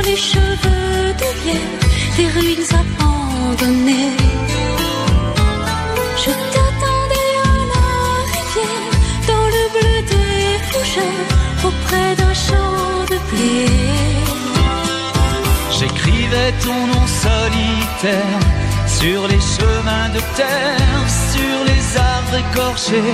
des cheveux de vierre, des ruines abandonnées. Je t'attendais à la rivière, dans le bleu des fougères, auprès d'un champ de blé. J'écrivais ton nom solitaire sur les chemins de terre, sur les arbres écorchés.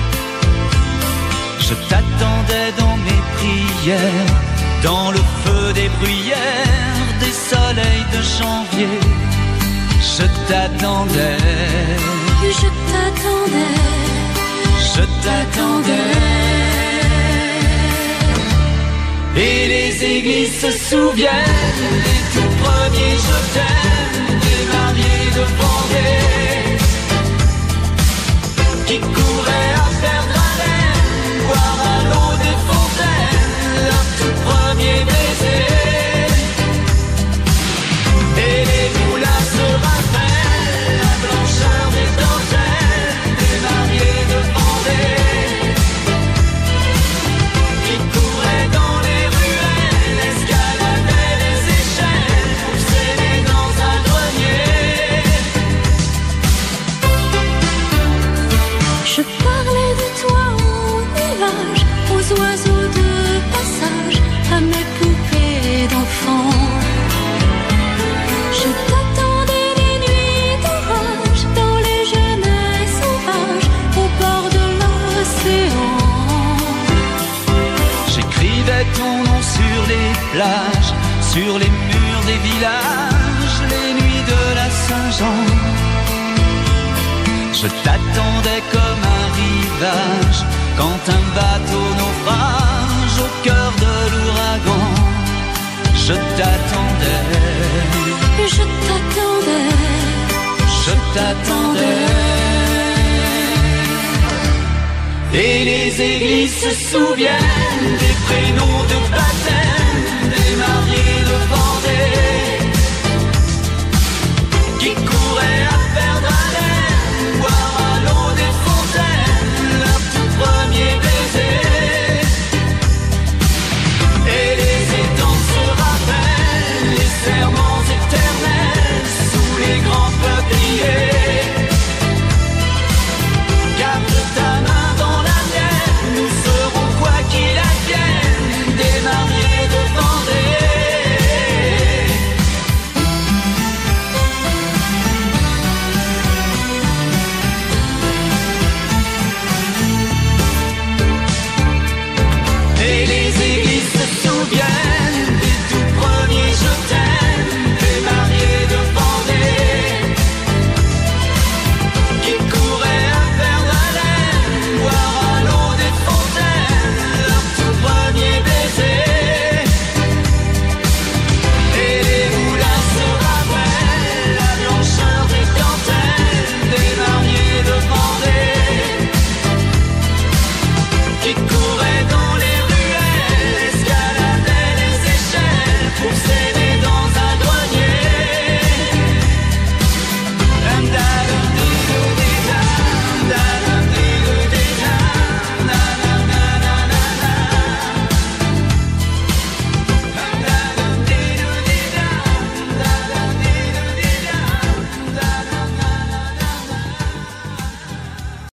Je t'attendais dans mes prières, dans le feu des bruyères, des soleils de janvier. Je t'attendais, je t'attendais, je t'attendais. Et les églises se souviennent des tout premiers je t'aime, des mariés de Vendée qui couraient à perdre haleine, boire à l'eau des fontaines, leur tout premier baiser. Et les moulins se rappellent la blancheur des dentelles, des mariés de Vendée qui couraient dans les ruelles, escaladaient les échelles pour s'aimer dans un grenier. Je parlais de toi au nuage, aux oiseaux de passage, à mes poupées d'enfants. Je t'attendais les nuits d'orage, dans les genêts sauvages, au bord de l'océan. J'écrivais ton nom sur les plages, sur les murs des villages, les nuits de la Saint-Jean. Je t'attendais comme un rivage, quand un bateau naufrage au cœur de l'ouragan. Je t'attendais, Je t'attendais, je t'attendais. Et les églises se souviennent des prénoms de baptême, des mariés de Vendée qui couraient à perdre haleine, boire à l'eau des fontaines, leur tout premier baiser. Et les étangs se rappellent les serments éternels sous les grands peupliers. Garde ta main dans la mienne, nous serons quoi qu'il advienne, des mariés de Vendée. Et les églises se souviennent des tout premiers je t'aime, des mariés de Vendée qui couraient à perdre haleine, boire à l'eau des fontaines, leur tout premier baiser. Et les moulins se rappellent la blancheur des dentelles, des mariés de Vendée qui couraient dans les ruelles, escaladaient les échelles pour s'aimer